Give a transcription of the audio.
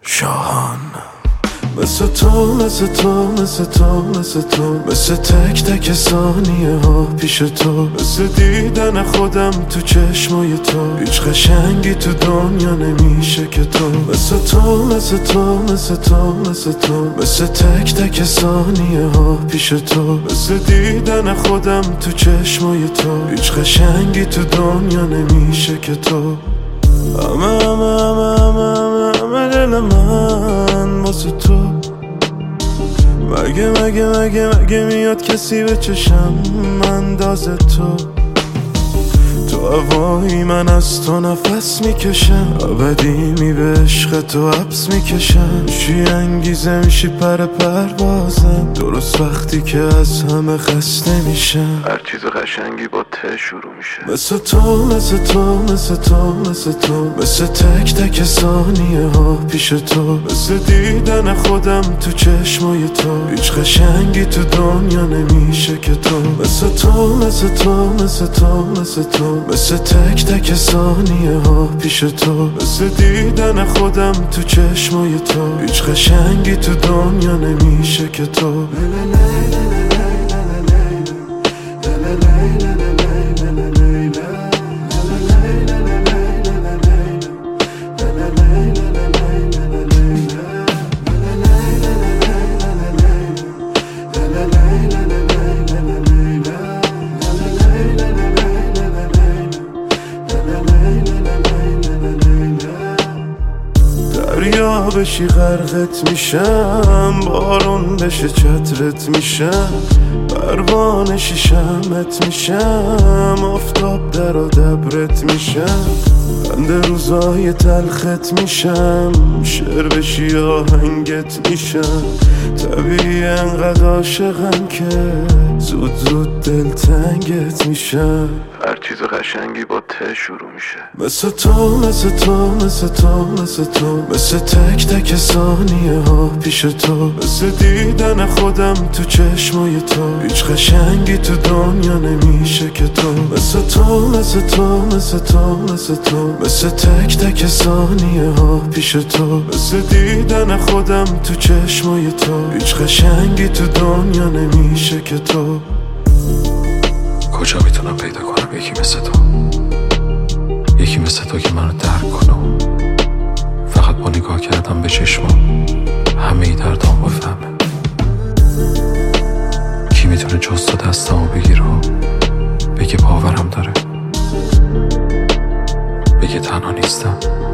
شاهان مثل تو مثل تو مثل تو مثل تو مثل تک تک ثانیه ها پیش تو مثل دیدن خودم تو چشمای تو هیچ قشنگی تو دنیا نمیشه که تو مثل تو مثل تو مثل تو مثل تو مثل تک تک ثانیه ها پیش تو مثل دیدن خودم تو چشمای تو هیچ قشنگی تو دنیا نمیشه که تو همه دل من واسه تو مگه میاد کسی به چشم انداز تو هوایی من از تو نفس میکشم ابدی می به عشق تو حبس میکشم چی انگیزه میشی پروازم درست وقتی که از همه خسته میشم هر چیز قشنگی با ته شروع میشه مثل تو مثل تو مثل تو مثل تو مثل تک تک ثانیه ها پیش تو مثل دیدن خودم تو چشمای تو هیچ قشنگی تو دنیا نمیشه که تو مثل تو مثل تو مثل تو مثل تو مثل تک تک ثانیه ها پیش تو مثل دیدن خودم تو چشمای تو هیچ قشنگی تو دنیا نمیشه که تو دریا بشی غرقت میشم بارون بشه چترت میشم پروانشی شمعت میشم آفتاب در و دبرت میشم بند روزای تلخت میشم شعر بشی آهنگت میشم طبیعی انقدر عاشقم که زود دلتنگت میشم هر چیز قشنگی با ته شروع میشه مثل تو مثل تو مثل تو مثل تو مثل تک تک ثانیه ها پیش تو مثل دیدن خودم تو چشمای تو هیچ قشنگی تو دنیا نمیشه که تو مثل تو مثل تو مثل تو مثل تو مثل تک تک ثانیه ها پیش تو مثل دیدن خودم تو چشمای تو هیچ قشنگی تو دنیا نمیشه که تو کجا میتونم پیدا کنم یکی مثل تو که منو درک کنه فقط با نگاه کردم به چشمام همه ای دردام بفهمه کی میتونه جز تو دستمو بگیره و بگه باورم داره بگه تنها نیستم